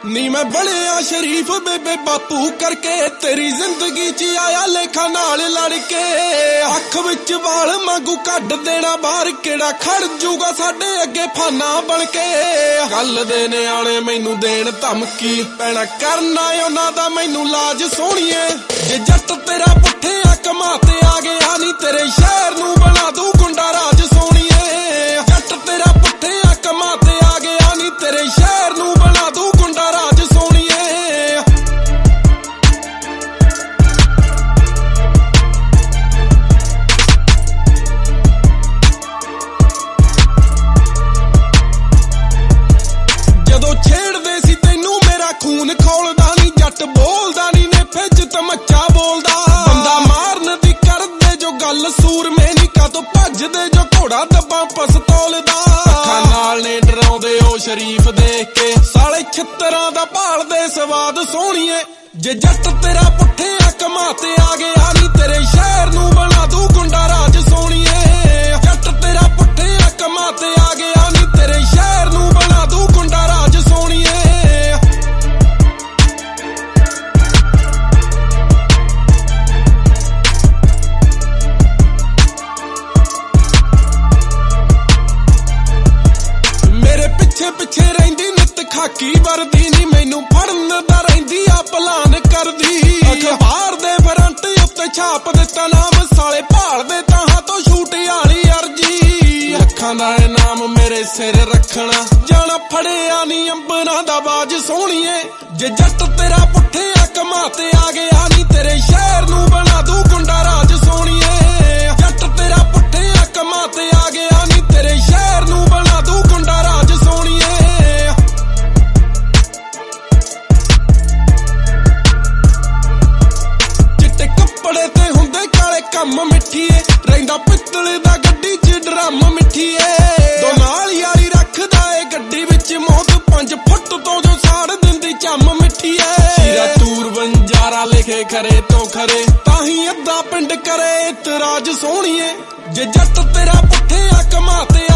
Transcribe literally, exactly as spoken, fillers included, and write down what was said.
ਨੀ मैं बलिया शरीफ बेबे बापू करके तेरी जिंदगी च आया लेखा नाल लड़के अख विच वाल मांगू कढ देना बाहर केड़ा खड़ जूगा साडे अगे फाना बन के गल दे नियाणे मैनू देण धमकी पैना करना उन्हां दा मैनू लाज सोहणीए जे जट तेरा पुठे कमा ते आ गया नी तेरे शहर नू बना दूं गुंडा राज सोहणीए जट तेरा पुठे कमा ते आ गया नी तेरे शहर नू बना दूं गुंडा राज सोहणीए जदों छेड़दे सी तैनू मेरा खून खौलदा नी जट बोलदा नी ने फिज तमच्चा बोलदा बंदा मारन दी करदे जो गल सूर में नी कातों भजदे जो घोड़ा दब्बा पस्तौल दा अखां नाल ने डराउंदे ओ शरीफ देख के साले छित्तरां दा भालदे सवाद सोहणीए जे जट तेरा पुठे कमा ते आ गया नी तेरे शहर नू बना दूं गुंडा राज सोहणीए जट तेरा पुठे कमा ते आ गया नी तेरे शहर नू बना दूं गुंडा राज सोहणीए पिछे पिछे रहिंदी नित खाकी वर्दी नी मैनू फड़न दा रहिंदी आ पलान करदी अखबार दे फ्रंट उत्ते छाप दिता नाम साले भाल दे ताहां तो शूट आली अर्जी अखां दा इनाम मेरे सिर रखना जाना फड़िया नी अंबरां दा बाज सोहणीए जे जट तेरा पुठे कमा ते आ गया नी तेरे शहर नू बना दूं गुंडा राज सोहणीए जट तेरा पुठे कमा ते आ गया नी तेरे शहर नू बना दूं गुंडा राज सोहणीए चिट्टे कपड़े ते हुंदे काले कम मिठीए रहिंदा पित्तल दा गड्डी च ड्रम मिठीए दो नाल यारी रखदा ए गड्डी विच मौत पंज फुट तो जो साड़ दिंदी चम मिठीए सीरा तूर बंजारा लिखे खरे तो खरे ताही अद्धा पिंड करे इतराज सोहणीए जे जट तेरा पुठे कमा ते